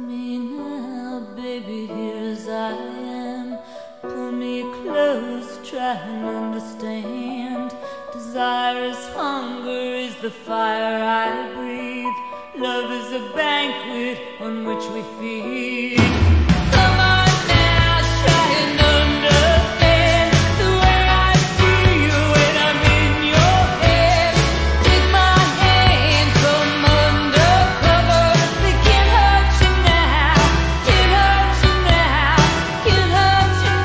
me now, baby, here as I am. Pull me close, try and understand. Desire is hunger, is the fire I breathe. Love is a banquet on which we feed. Come on now, try and understand the way I feel when I'm in your head. Take my hand, come undercover. They can't hurt you now, can't hurt you now, can't hurt you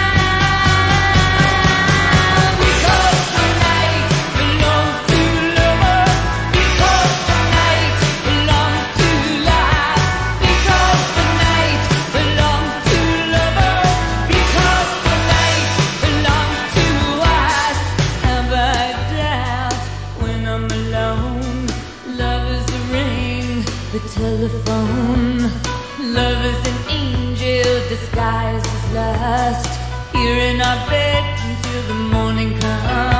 now. Because the night belongs to lovers. Because the night belongs to life. Because the night belongs to lovers. Because the night belongs to us. Have I doubt when I'm alone? Love is the ring, the telephone. Love is an angel disguised as lust. Here in our bed until the morning comes.